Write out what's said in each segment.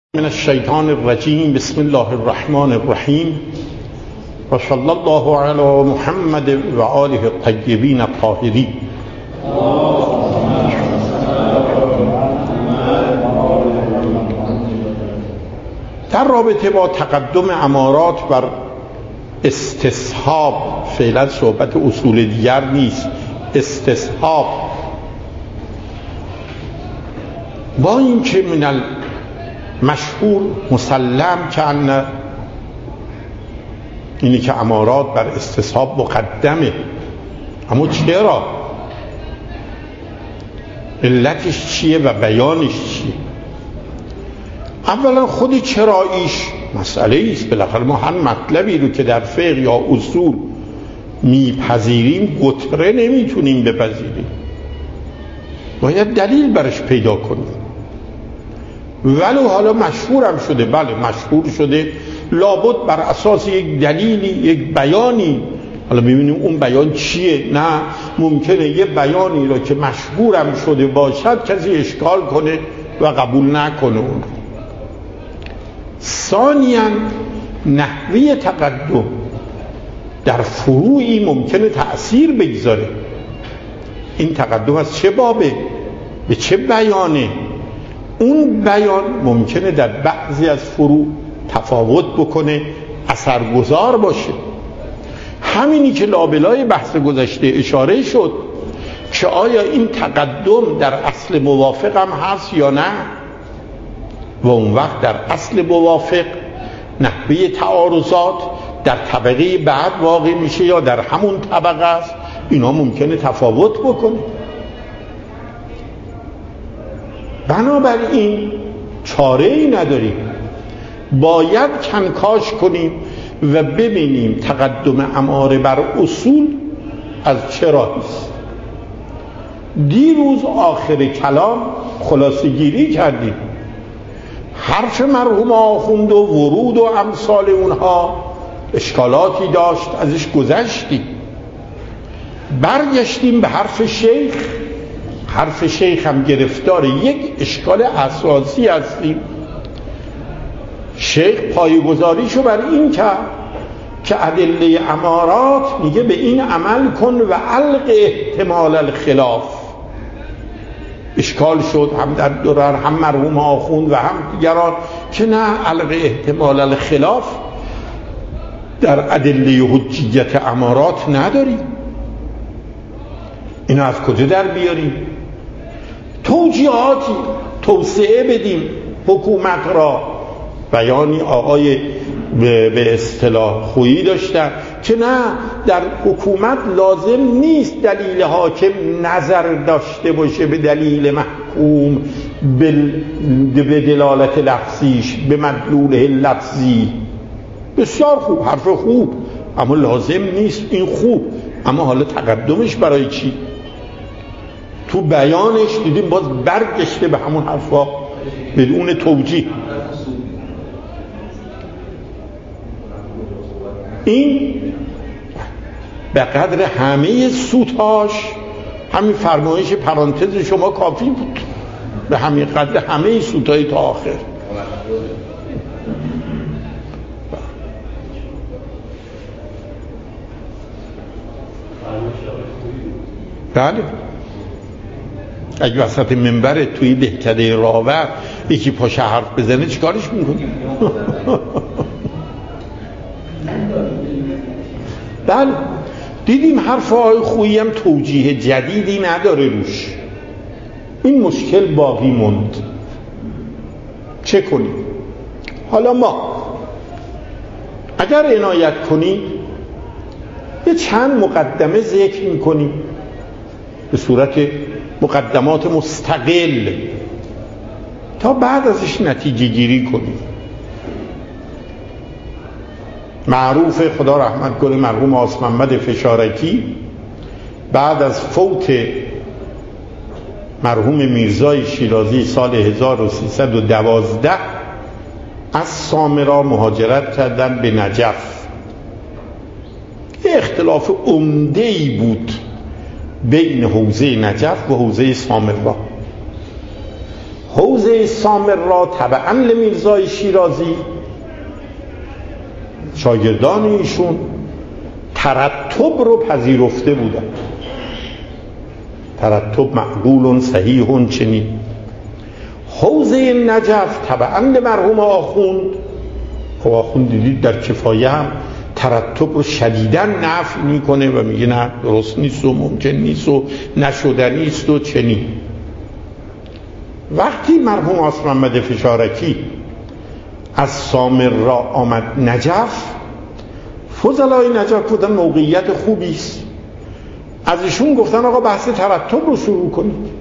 من الشیطان الرجیم. بسم الله الرحمن الرحیم و صلی الله علی محمد و آله الطیبین الطاهرین. در رابطه با تقدم امارات بر استصحاب، فعلا صحبت اصول دیگر نیست، استصحاب، با اینکه من مشهور مسلم که ان اینی که امارات بر استصحاب مقدمه، اما چرا؟ علتش چیه و بیانش چیه؟ اولا خود چراییش مسئله است. بالاخره ما هر مطلبی رو که در فقه یا اصول میپذیریم گتره نمیتونیم بپذیریم، باید دلیل برش پیدا کنیم. ولو حالا مشهورم شده، بله مشهور شده، لابد بر اساس یک دلیلی، یک بیانی. حالا ببینیم اون بیان چیه. نه ممکنه یه بیانی رو که مشهورم شده باشد کسی اشکال کنه و قبول نکنه اون. ثانیاً نحوه تقدم در فروعی ممکنه تأثیر بگذاره. این تقدم از چه بابه؟ به چه بیانه؟ اون بیان ممکنه در بعضی از فروع تفاوت بکنه، اثرگذار باشه. همینی که لابلای بحث گذشته اشاره شد که آیا این تقدم در اصل موافق هم هست یا نه، و اون وقت در اصل موافق نحوه تعارضات در طبقه بعد واقع میشه یا در همون طبقه است، اینا ممکنه تفاوت بکنه. بنابراین چاره ای نداریم، باید کنکاش کنیم و ببینیم تقدم اماره بر اصول از چه راهیست. دیروز آخر کلام خلاصه گیری کردیم، حرف مرحوم آخوند و ورود و امثال اونها اشکالاتی داشت، ازش گذشتیم، برگشتیم به حرف شیخ. حرف شیخ هم گرفتار یک اشکال اساسی هستیم. شیخ پایه‌گذاریشو بر این که ادله امارات میگه به این عمل کن و الق احتمال الخلاف. اشکال شد هم در درر، هم مرحوم آخوند و هم دیگران که نه، الق احتمال الخلاف در ادله حجیت امارات نداریم. اینو از کجا در بیاریم؟ توجیهاتی توسعه بدیم حکومت را. بیانی آقای به اصطلاح خویی داشتن که نه، در حکومت لازم نیست دلیل حاکم نظر داشته باشه به دلیل محکوم به دلالت لفظیش، به مدلوله لفظی. بسیار خوب، حرف خوب، اما لازم نیست. این خوب، اما حالا تقدمش برای چی؟ تو بیانش دیدیم باز برگشته به همون حرفا بدون توجیه. این به قدر همه سوتاش، همین فرمایش پرانتز شما کافی بود، به همین قدر همه سوتای تا آخر. بله، اگه وسط منبر توی دهکده راور یکی پاشه حرف بزنه چیکارش میکنی؟ بله، دیدیم حرف آقای خویی هم توجیه جدیدی نداره روش. این مشکل باقی موند. چه کنیم؟ حالا ما اگر عنایت کنیم یه چند مقدمه ذکر میکنیم به صورت مقدمات مستقل تا بعد ازش نتیجه گیری کنیم. معروف، خدا رحمت کنه، مرحوم آس محمد فشارکی بعد از فوت مرحوم میرزای شیرازی سال 1312 از سامرا مهاجرت کردن به نجف. یه اختلاف عمده‌ای بود بین حوزه نجف و حوزه سامرا. حوزه سامرا تبعاً لمیرزای شیرازی، شاگردان ایشون ترتب رو پذیرفته بودن. ترتب معقول صحیح چنین. حوزه نجف تبعاً لمرحوم آخوند. خب آخوند دیدید در کفایه هم ترتب رو شدیداً نفی میکنه و میگه نه درست نیست و ممکن نیست و نشدنی است و چنین. وقتی مرحوم آصف محمد فشارکی از سامرا آمد نجف، فضلای نجف بودن موقعیت خوبی است. از ایشون گفتن آقا بحث ترتب رو شروع کنید.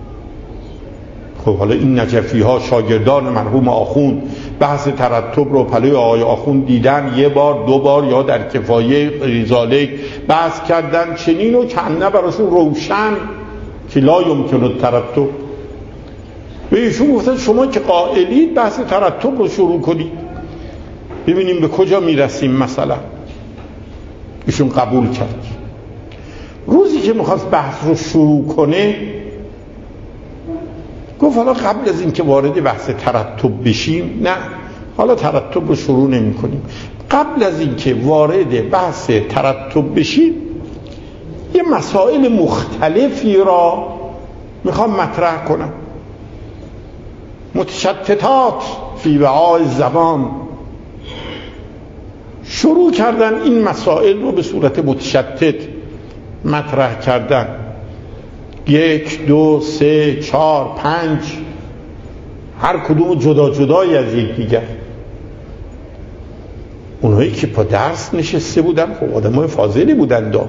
خب حالا این نجفی ها شاگردان مرحوم آخوند بحث ترتب رو پلوی آقای آخوند دیدن، یه بار دو بار یا در کفایه ریزالک بحث کردن چنین و کنه براشون روشن که لا یمکن الترتب. به ایشون گفتن شما که قائلید بحث ترتب رو شروع کنید ببینیم به کجا میرسیم. مثلا ایشون قبول کرد. روزی که میخواست بحث رو شروع کنه گفت حالا قبل از اینکه وارد بحث ترتب بشیم، نه حالا ترتب رو شروع نمی کنیم، قبل از اینکه وارد بحث ترتب بشیم یه مسائل مختلفی را میخوام مطرح کنم. متشتتات فی وعاء زبان. شروع کردن این مسائل رو به صورت متشتت مطرح کردن. 1 2 3 4 5 هر کدوم جدا جدایی از یکدیگر. اونهایی که پا درس نشسته بودن خب آدمای فاضلی بودن دا.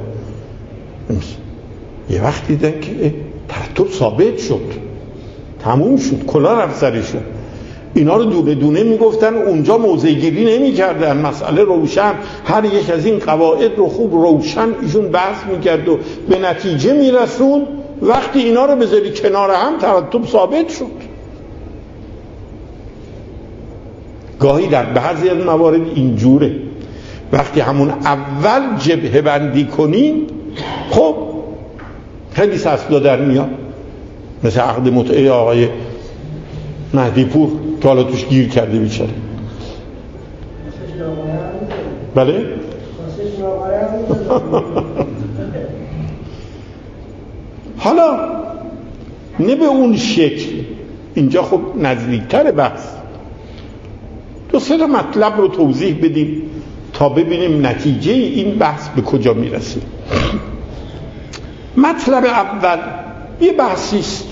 یه وقت دیدن که ترتب ثابت شد، تموم شد، کلا رفت سرشون. اینا رو دونه دونه میگفتن، اونجا موضع گیری نمی کردن، مسئله روشن، هر یک از این قواعد رو خوب روشن ایشون بحث میکرد و به نتیجه میرسون. وقتی اینا رو بذاری کنار هم ترتب ثابت شد. گاهی در بعضی از موارد اینجوره، وقتی همون اول جبهه بندی کنیم خب خیلی سسلا در میاد. مثل عقد متعه آقای مهدی پور که حالا توش گیر کرده بیچاره. بله؟ حالا نه به اون شکل، اینجا خب نزدیکتر بحث. 2-3 مطلب رو توضیح بدیم تا ببینیم نتیجه این بحث به کجا میرسه. مطلب اول یه بحثی است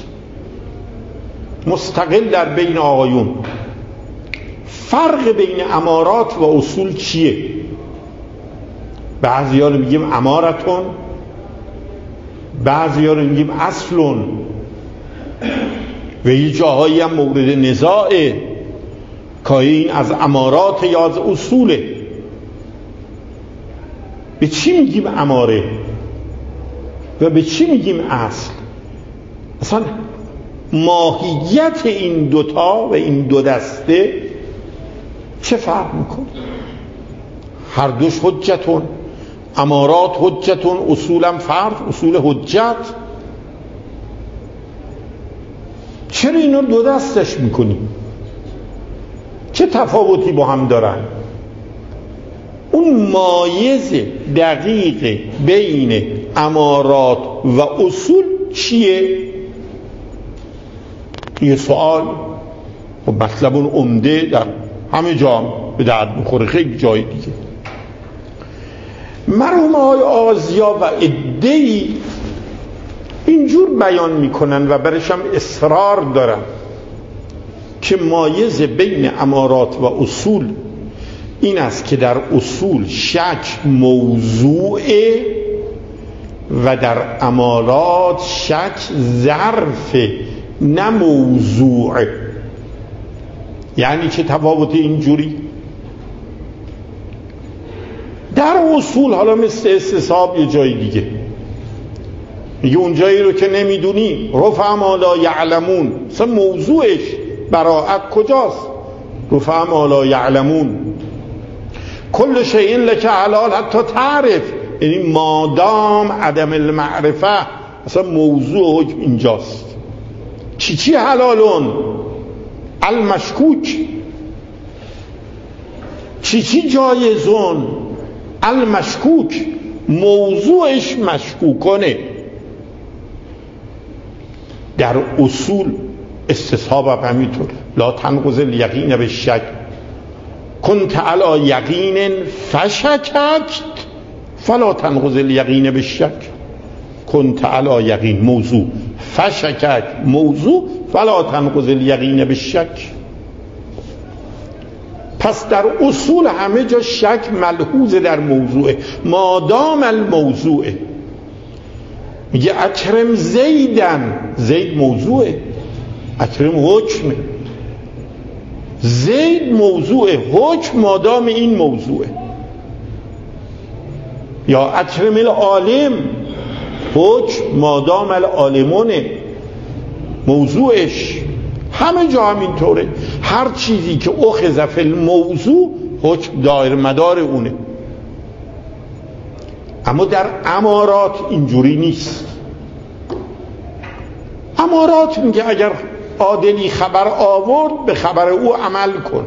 مستقل در بین آقایون. فرق بین امارات و اصول چیه؟ بعضی ها رو میگیم امارتون، بعضی ها رو میگیم اصلون و یه جاهایی هم مورد نزاعه که این از امارات یا از اصوله. به چی میگیم اماره و به چی میگیم اصل؟ اصلا ماهیت این دوتا و این دو دسته چه فرق میکنه؟ هر دوش حجتون، امارات حجتون، اصولم فرض، اصول حجت. چرا اینا دو دستش میکنیم؟ چه تفاوتی با هم دارن؟ اون مایز دقیق بین امارات و اصول چیه؟ یه سوال و مطلب اون عمده در همه جا به درد میخوره، خیلی جای دیگه. مرحوم آقای آغازیا و عده‌ای اینجور بیان میکنن و برش هم اصرار دارن که مایز بین امارات و اصول این است که در اصول شک موضوعه و در امارات شک ظرفه نه موضوعه. یعنی چه تفاوت اینجوری؟ در اصول حالا مثل استصحاب یه جای دیگه میگه اون جایی رو که نمیدونی رفع ما لا یعلمون، مثلا موضوعش براءت کجاست؟ رفع ما لا یعلمون کل شیء لک حلال حتی تعرف، یعنی مادام عدم المعرفه، مثلا موضوع حکم اینجاست. چی حلالون؟ المشکوک. چی جایزون؟ المشکوک، موضوعش مشکوکانه. در اصول استصحاب هم همینطور، لا تنقض الیقین بالشک، کنت علی یقین فشککت فلا تنقض الیقین بالشک. کنت علی یقین موضوع، فشکک موضوع، فلا تنقض الیقین بالشک. پس در اصول همه جا شک ملحوظ در موضوعه، مادام الموضوعه. میگه اکرم زیدن، زید موضوعه، اکرم حکمه. زید موضوعه، حکم مادام این موضوعه. یا اکرم العالم، حکم مادام العالمونه، موضوعش. همه جا همینطوره، هر چیزی که اخذ فی الموضوع حکم دایر مدار اونه. اما در امارات اینجوری نیست. امارات میگه اگر عادلی خبر آورد به خبر او عمل کن،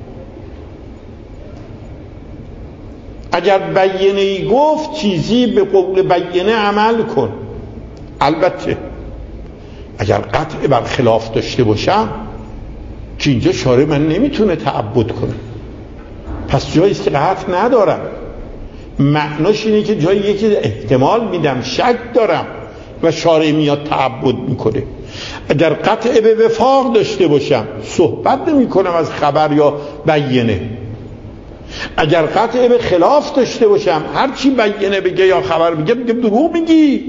اگر بیانه‌ای گفت چیزی به قول بیانه عمل کن. البته اگر قطع بر خلاف داشته باشم که اینجا شارع من نمیتونه تعبد کنه، پس جایی است که قطع ندارم. معناش اینه که جایی که احتمال میدم، شک دارم و شارع میاد تعبد میکنه. اگر قطع به وفاق داشته باشم صحبت نمی کنم از خبر یا بیانه. اگر قطع به خلاف داشته باشم هر چی بیانه بگه یا خبر بگه میگم دروغ میگی،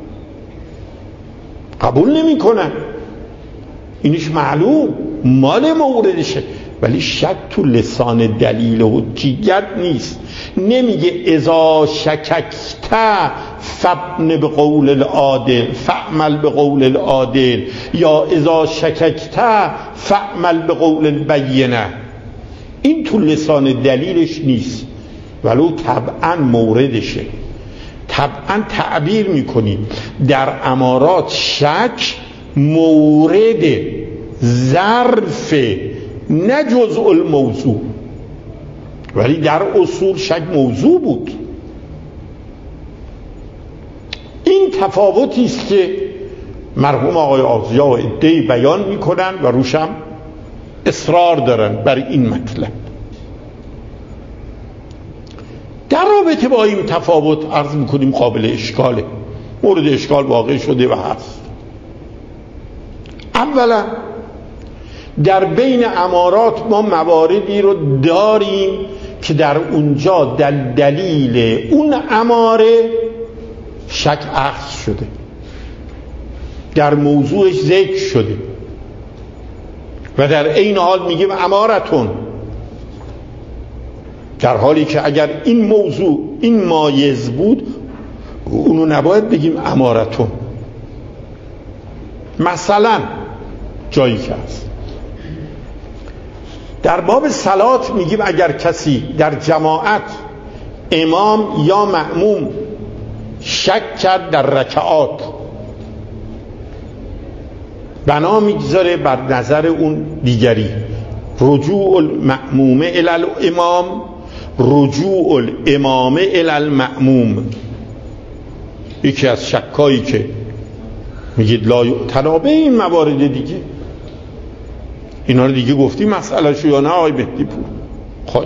قبول نمی کنم. اینش معلوم مال موردشه، ولی شک تو لسان دلیل و حجیت نیست. نمیگه اذا شککت فابن به قول العادل فعمل به قول العادل، یا اذا شککت فعمل به قول البینه. این تو لسان دلیلش نیست، ولو طبعا موردشه. طبعا تعبیر میکنیم در امارات شک مورد ظرف نه جزء الموضوع، ولی در اصول شک موضوع بود. این تفاوتی است که مرحوم آقای آغازی و عده‌ای بیان میکنن و روشم اصرار دارن بر این مطلب. در رابطه با این تفاوت عرض میکنیم قابل اشکاله، مورد اشکال واقع شده و هست. اولا در بین امارات ما مواردی رو داریم که در اونجا دلیل اون اماره شک اخذ شده، در موضوعش ذکر شده و در این حال میگیم امارتون، در حالی که اگر این موضوع این مایز بود اونو نباید بگیم امارتون. مثلا جایی که هست در باب صلات میگیم اگر کسی در جماعت امام یا مأموم شک کرد در رکعات، بنا میگذاره بر نظر اون دیگری، رجوع المأموم الی الامام، رجوع الامام الی المأموم. یکی از شکایی که میگید لا تنابه این موارد دیگه، اینا رو دیگه گفتی مسئله شو یا نه آقای مهدی پور؟ خب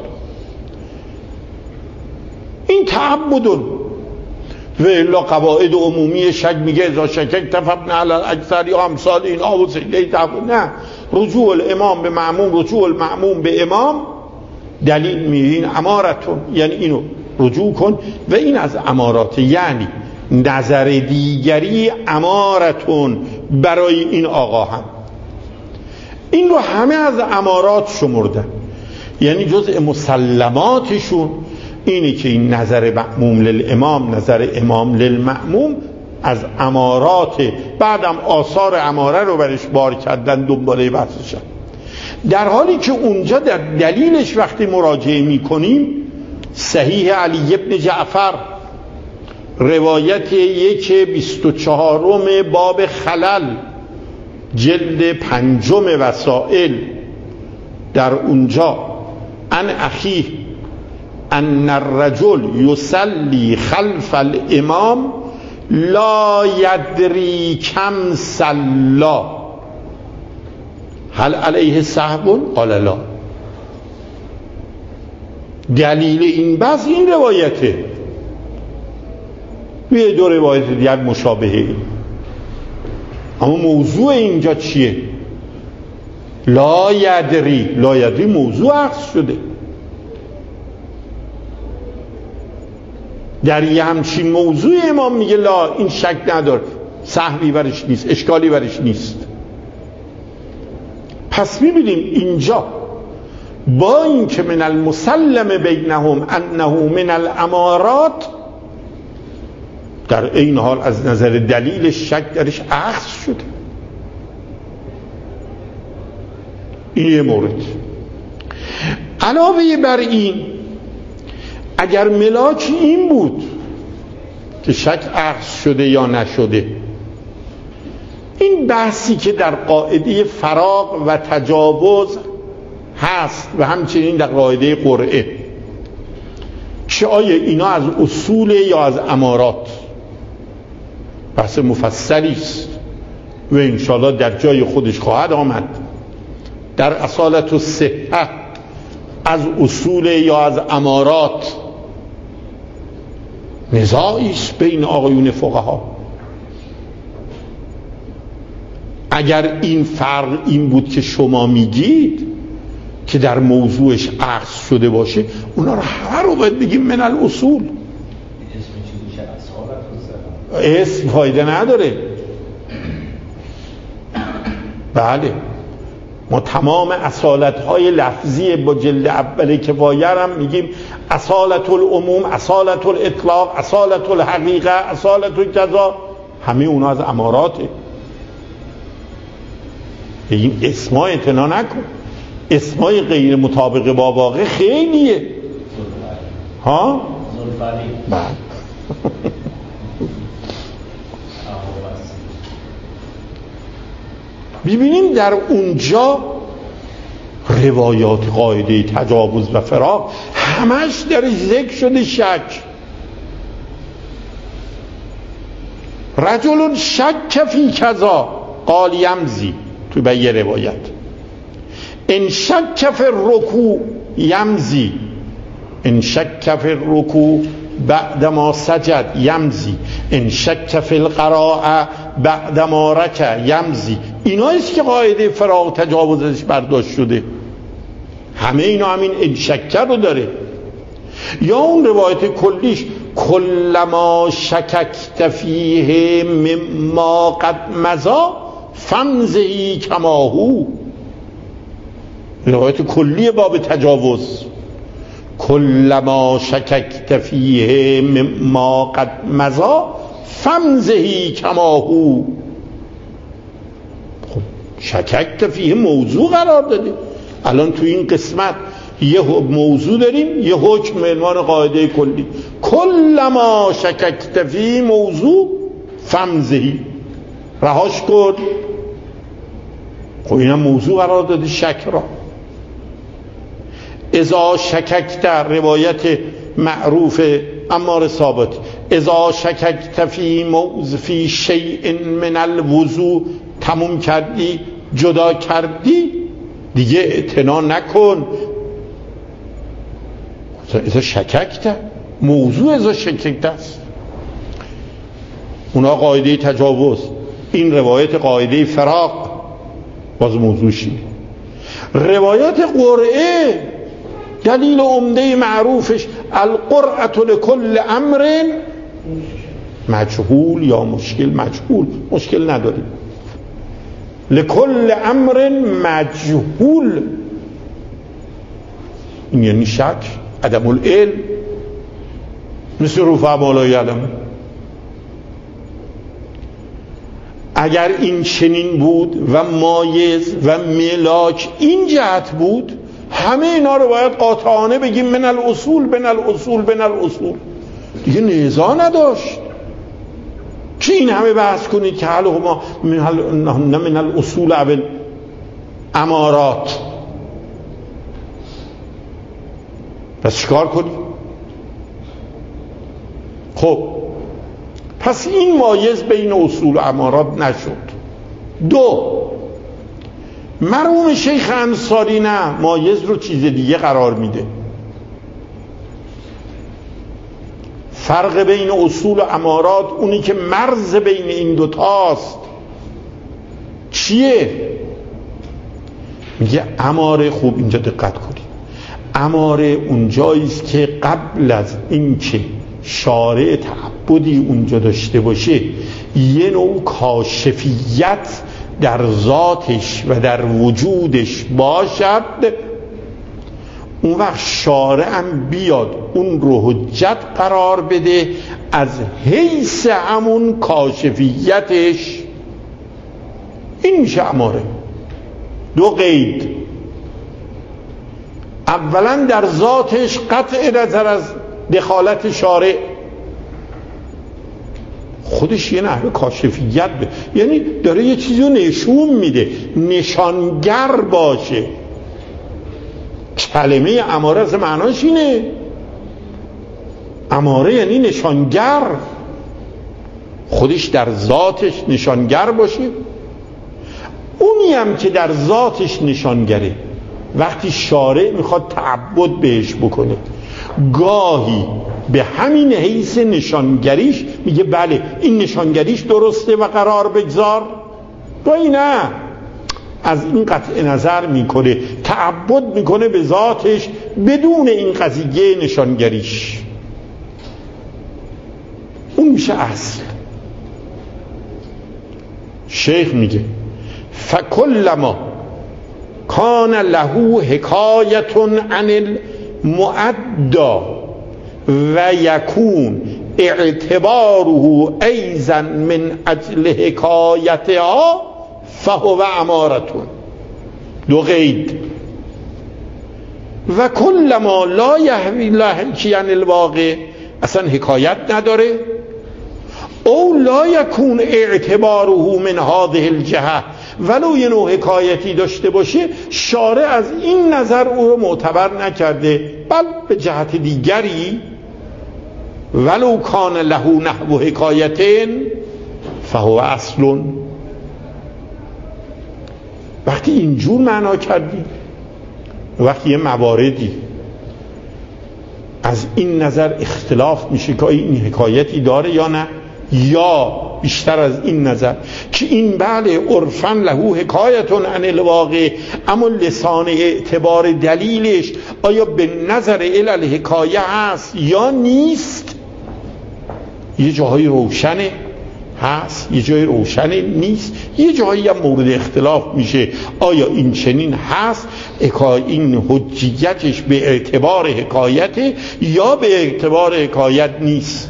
این تعبدون و الا قواعد عمومی شک میگه اذا شکک تفبن علی اکثر یا امثال این آوز نه، رجوع الامام به معموم، رجوع المعموم به امام دلیل میگین امارتون، یعنی اینو رجوع کن و این از امارات، یعنی نظر دیگری امارتون برای این آقا هم. این رو همه از امارات شمردن، یعنی جزء مسلماتشون اینه که این نظر مأموم للامام، نظر امام للمأموم از امارات، بعدم آثار اماره رو برش بار کردن دنباله بحثشن. در حالی که اونجا در دلیلش وقتی مراجعه میکنیم صحیح علی ابن جعفر روایت 1:24 باب خلل جلد 5 وسائل، در اونجا ان اخیه ان الرجل یصلی خلف الامام لا یدری کم صلا هل علیه سهو قال لا. دلیل این بحث این روایته، یه دو روایت دیگر مشابهه، اما موضوع اینجا چیه؟ لا یدری موضوع عکس شده. در یه همچین موضوع امام میگه لا، این شک نداره، سهوی برش نیست، اشکالی برش نیست. پس میبینیم اینجا با اینکه من المسلم بینهم انه من الامارات، در این حال از نظر دلیل شک درش اخذ شده. این یه مورد. علاوه بر این، اگر ملاک این بود که شک اخذ شده یا نشده، این بحثی که در قاعده فراق و تجاوز هست و همچنین در قاعده قرعه، که آیا اینا از اصول یا از امارات، بحث مفصلی است و انشاءالله در جای خودش خواهد آمد. در اصالت الصحه از اصول یا از امارات نزاعی است بین آقایون فقها. اگر این فرق این بود که شما میگید که در موضوعش اخذ شده باشه، اونا رو همه رو باید بگیم من الاصول. اسم فایده نداره. بله، ما تمام اصالت‌های لفظی با جلد اول کفایه هم میگیم اصالت العموم، اصالت الاطلاق، اصالت الحقیقه، اصالت الجزا، همه اونا از اماراته. این اسماء اعتنا نکن، اسمای غیر مطابق با واقع خیلیه. ها؟ بله. ببینیم در اونجا روایات قاعده تجاوز و فراق همش در ذکر شده شک. رجل شک فی کذا قال یمزی، تو به یه روایت ان شک فی الرکوع یمزی، ان شک فی الرکوع بعد ما سجد یمزی، ان شک فی القراءه بعد ما رکع یمزی. ایناییست که قاعده فراق تجاوزش برداشت شده. همه اینا همین ان شک رو داره. یا اون روایت کلیش کلما شککت فیه مما قد مضا فمزهی کما هو، روایت کلی باب تجاوز. کلما شککت فیه مما قد مضا فمزهی کما هو. خب شککت فیه موضوع قرار داده. الان تو این قسمت یه موضوع داریم، یه حکم به عنوان قاعده کلی. کلما شککت فیه موضوع فمزهی، رهاش کن. خب اینم موضوع قرار داده شک را. اذا شککت، روایت معروف عمار ثابت، اذا شککت فی شیء من الوضوء، تموم کردی جدا کردی دیگه اعتنا نکن. اذا شککت، موضوع اذا شککت است. اونا قاعده تجاوز، این روایت قاعده فراق، باز موضوعشی. روایت قرعه دلیل عمده معروفش القرعه لکل امر مجهول یا مشکل. مجهول مشکل نداریم، لکل امر مجهول، این یعنی شک، عدم العلم، مثل رفع ما لا یعلم. اگر این چنین بود و مایز و ملاک این جهت بود، همه اینا رو باید قاطعانه بگیم من الاصول، من الاصول، من الاصول، دیگه نزاع نداشت. که این همه بحث کنید که حالا ما من الاصول اول امارات، پس چیکار کنیم؟ خب پس این مایز بین اصول و امارات نشد. دو، مرحوم شیخ انصاری نه، مایز رو چیز دیگه قرار میده. فرق بین اصول و امارات، اونی که مرز بین این دوتاست چیه؟ میگه اماره. خوب اینجا دقت کنید، اماره اونجاییست که قبل از اینکه شارع تعبدی اونجا داشته باشه یه نوع کاشفیت در ذاتش و در وجودش باشد، اون وقت شارع هم بیاد اون رو حجت قرار بده از حیث همون کاشفیتش. این میشه اماره. دو قید، اولا در ذاتش قطع نظر از دخالت شارع، خودش یه نحوه کاشفیت به، یعنی داره یه چیزی رو نشون میده، نشانگر باشه. کلمه اماره از معناش اینه، اماره یعنی نشانگر، خودش در ذاتش نشانگر باشه. اونی هم که در ذاتش نشانگره وقتی شارع میخواد تعبد بهش بکنه، گاهی به همین حیث نشانگریش میگه بله این نشانگریش درسته و قرار بگذار، گاهی نه، از این قطع نظر میکنه، تعبد میکنه به ذاتش بدون این قضیه نشانگریش. اون میشه اصل. شیخ میگه فکلما کان له حکایت عن المعدا و یکون اعتباره ایضا من اجل حکایتها فهو امارتون. دو قید، و کلما لا یحوی لحکی عن الواقع، اصلا حکایت نداره، او لا یکون اعتباره من هذه الجهه، ولو یه نوع حکایتی داشته باشه شارع از این نظر او رو معتبر نکرده، بل به جهت دیگری ولو کان له نحو حکایتین فهو اصل. وقتی اینجور معنا کردی، وقتی یه مواردی از این نظر اختلاف میشه که این حکایتی داره یا نه، یا بیشتر از این نظر که این بله عرفاً له حکایتون عن الواقع، اما لسان اعتبار دلیلش آیا به نظر علل حکایه هست یا نیست، یه جاهای روشنه هست، یه جای روشنه نیست، یه جایی هم مورد اختلاف میشه آیا این چنین هست، این حجیتش به اعتبار حکایته یا به اعتبار حکایت نیست.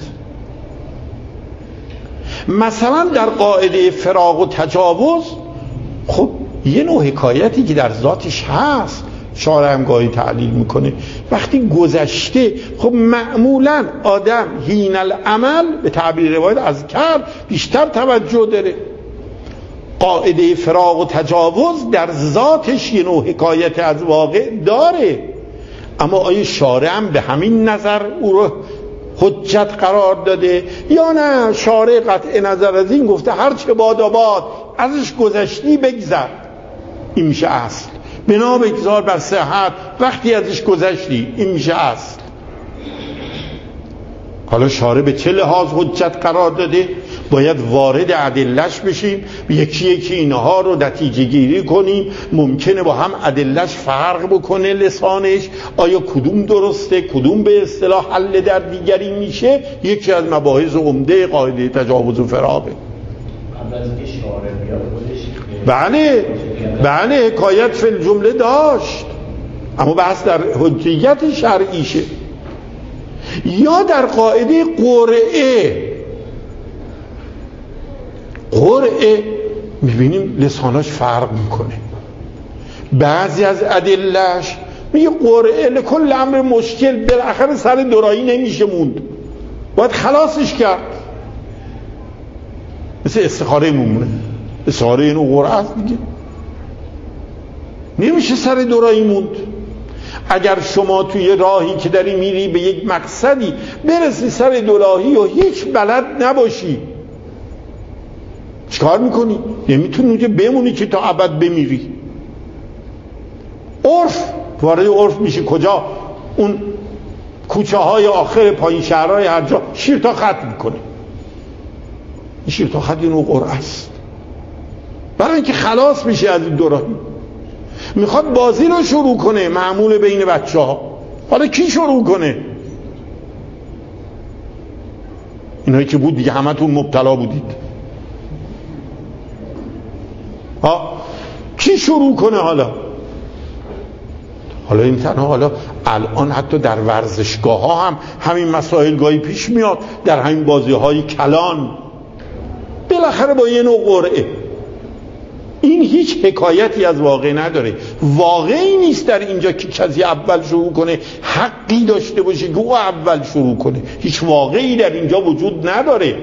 مثلا در قاعده فراق و تجاوز، خب یه نوع حکایتی که در ذاتش هست شارع هم گاهی تعلیل میکنه، وقتی گذشته خب معمولا آدم حین العمل به تعبیر روایت از کرد بیشتر توجه داره. قاعده فراق و تجاوز در ذاتش یه نوع حکایت از واقع داره، اما آیا شارع هم به همین نظر او رو حجت قرار داده یا نه؟ شارع قطع نظر از این گفته هر چه باد ازش گذشتی بگذر، این میشه اصل، بنا بگذار بر صحت، وقتی ازش گذشتی این میشه اصل. حالا شارع به چه لحاظ حجت قرار داده؟ باید وارد ادله‌اش بشیم، یکی یکی اینها رو نتیجه گیری کنیم، ممکنه با هم ادله‌اش فرق بکنه لسانش، آیا کدوم درسته کدوم به اصطلاح حل در دیگری میشه. یکی از مباحث عمده قاعده تجاوز و فراقه. بله حکایت فی الجمله داشت، اما بحث در حجیت شرعیشه. یا در قاعده قرعه میبینیم لساناش فرق میکنه، بعضی از ادله‌اش میگه قرعه لکل امر مشکل، بالاخره سر دورایی نمیشه موند، باید خلاصش کرد. مثل استخاره میمونه. استخاره اینو قرعه است دیگه، نمیشه سر دورایی موند. اگر شما توی راهی که داری میری به یک مقصدی برسی سر دوراهی و هیچ بلد نباشی، چیکار میکنی؟ نمیتونی اونجا بمونی که تا ابد بمیری. عرف وارد عرف میشه کجا؟ اون کوچه های آخر پایین شهرهای هر جا شیر تا خط میکنه. این شیر تا خط اینو قرعه است، برای اینکه خلاص میشه از این دوراهی. میخواد بازی رو شروع کنه، معمول بین بچه ها. حالا کی شروع کنه؟ اینایی که بود دیگه، همه تون مبتلا بودید. کی شروع کنه حالا این تنها حالا الان حتی در ورزشگاه ها هم همین مسائل گاهی پیش میاد، در همین بازی های کلان بالاخره با یه نوع قرعه. این هیچ حکایتی از واقع نداره، واقعی نیست در اینجا که کسی اول شروع کنه حقی داشته باشه که او اول شروع کنه. هیچ واقعی در اینجا وجود نداره.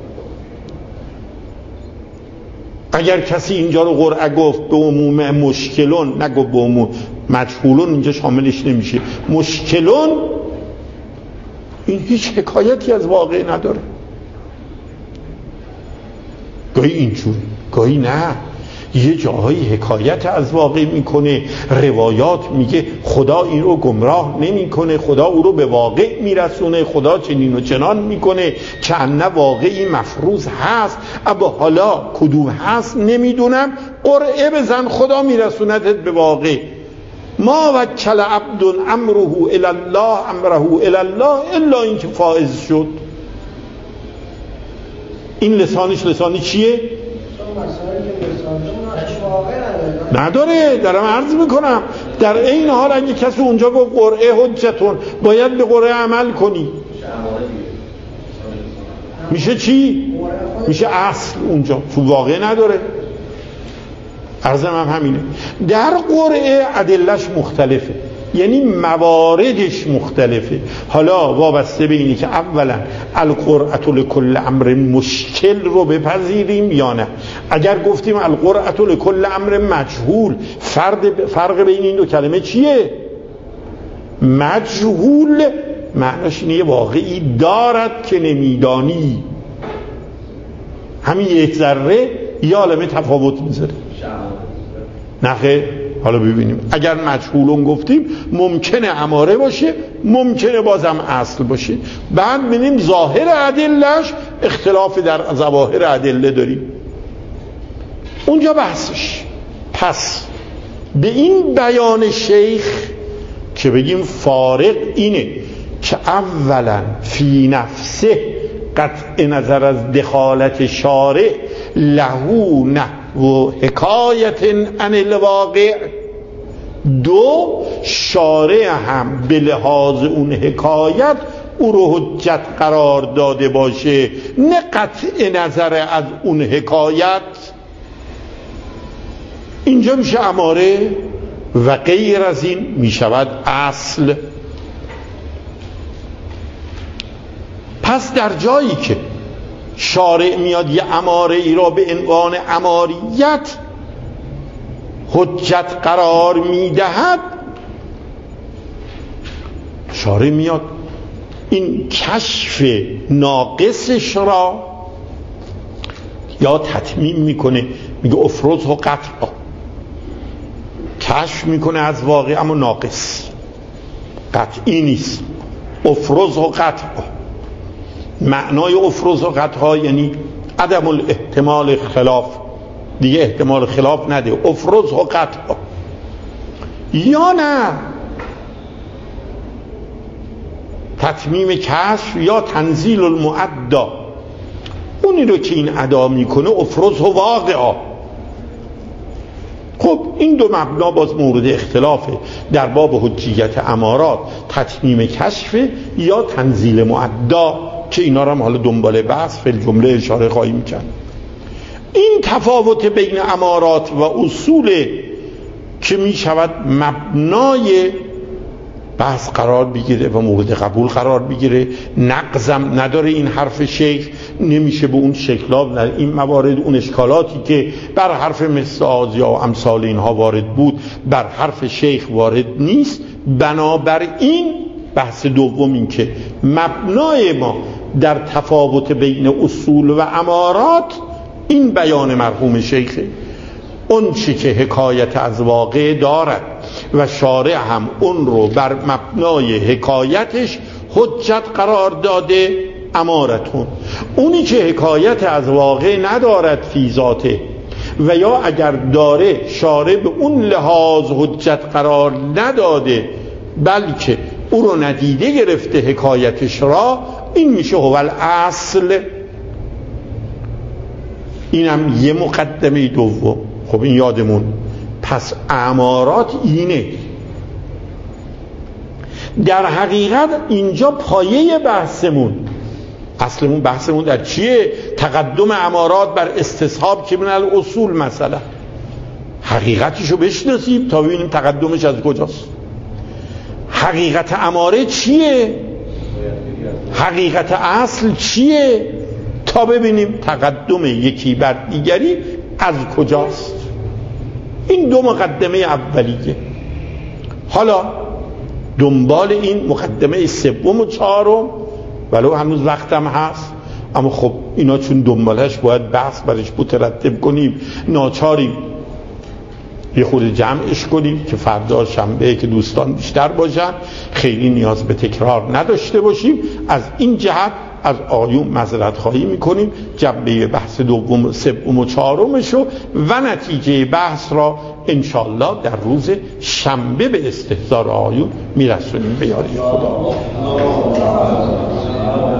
اگر کسی اینجا رو قرعه گفت به عموم مشکلون، نگو به عموم مجهولون، اینجا شاملش نمیشه. مشکلون این هیچ حکایتی از واقع نداره. گاهی اینجور گاهی نه، یه جاهایی حکایت از واقع میکنه، روایات میگه خدا این رو گمراه نمیکنه، خدا او رو به واقع میرسونه، خدا چنین و چنان میکنه که انه واقعی مفروض هست. اما حالا کدوم هست نمیدونم، قرعه بزن خدا میرسوندت به واقع. ما وکل عبد امره الی الله الا این که فائز شد. این لسانش لسانی چیه؟ نداره. دارم عرض میکنم در این حال اگه کسی اونجا گفت قرعه حجتون، باید به قرعه عمل کنی. میشه چی؟ میشه اصل اونجا، تو واقع نداره. عرضم هم همینه. در قرعه ادلش مختلفه، یعنی مواردش مختلفه. حالا وابسته به اینی که اولا القرعة لکل امر مشکل رو بپذیریم یا نه. اگر گفتیم القرعة لکل امر مجهول، فرق بین این دو کلمه چیه؟ مجهول معناش اینه واقعی دارد که نمیدانی. همین یک ذره یه عالمه تفاوت میذاره. نخه حالا ببینیم. اگر مجهولون گفتیم ممکنه اماره باشه، ممکنه بازم اصل باشه. بعد ببینیم ظاهر ادلش اختلاف در ظواهر ادله داریم، اونجا بحثش. پس به این بیان شیخ که بگیم فارق اینه که اولا فی نفسه قطع نظر از دخالت شارع لهو نحو حکایت عن الواقع. دو، شارع هم به لحاظ اون حکایت او رو حجت قرار داده باشه، نه قطع نظر از اون حکایت. اینجا میشه اماره و غیر از این میشود اصل. پس در جایی که شارع میاد یه اماره ای را به عنوان اماریت حجت قرار میدهد، شارع میاد این کشف ناقصش را یا تتمیم میکنه، میگه افرز و قطع، کشف میکنه از واقع اما ناقص، قطعی نیست. افرز و قطع، معنای افرز و قطع یعنی عدم الاحتمال خلاف، دیگه احتمال خلاف نده، افرز و قطع. یا نه تتمیم کشف یا تنزیل المعدا، اونی رو که این ادا میکنه افرز و واقعا. خب این دو مبنا باز مورد اختلافه در باب حجیت امارات، تتمیم کشف یا تنزیل معدا، که اینا رو هم حالا دنبال بحث فی الجمله اشاره خواهیم کرد. این تفاوت بین امارات و اصول که می شود مبنای بحث قرار بگیره و مورد قبول قرار بگیره، نقضم نداره این حرف شیخ، نمیشه به اون شکل‌ها در این موارد اون اشکالاتی که بر حرف مستعاذ یا امثال اینها وارد بود بر حرف شیخ وارد نیست. بنابراین بحث دوم این که مبنای ما در تفاوت بین اصول و امارات این بیان مرحوم شیخه، اون چی که حکایت از واقع دارد و شارع هم اون رو بر مبنای حکایتش حجت قرار داده امارتون. اونی که حکایت از واقع ندارد فی ذاته و یا اگر داره شارع به اون لحاظ حجت قرار نداده بلکه او رو ندیده گرفته حکایتش را، این میشه هو الاصل. اینم یه مقدمه دوم. خب این یادمون. پس امارات اینه. در حقیقت اینجا پایه بحثمون، اصلمون بحثمون در چیه؟ تقدم امارات بر استصحاب که من الاصول مثلا. حقیقتشو بشناسیم تا ببینیم تقدمش از کجاست. حقیقت اماره چیه؟ حقیقت اصل چیه؟ تا ببینیم تقدم یکی بر دیگری از کجاست. این دو مقدمه اولیه. حالا دنبال این مقدمه سوم و چهارم ولو هنوز وقتم هست، اما خب اینا چون دنبالش باید بحث برش مترتب کنیم، ناچاریم یه خود جمعش کنیم که فردا شنبه که دوستان بیشتر باشن خیلی نیاز به تکرار نداشته باشیم. از این جهت از آیون معذرت خواهی میکنیم. جنبه بحث دوم سوم و چهارمشو و نتیجه بحث را انشالله در روز شنبه به استحضار آیون میرسونیم به یاری خدا.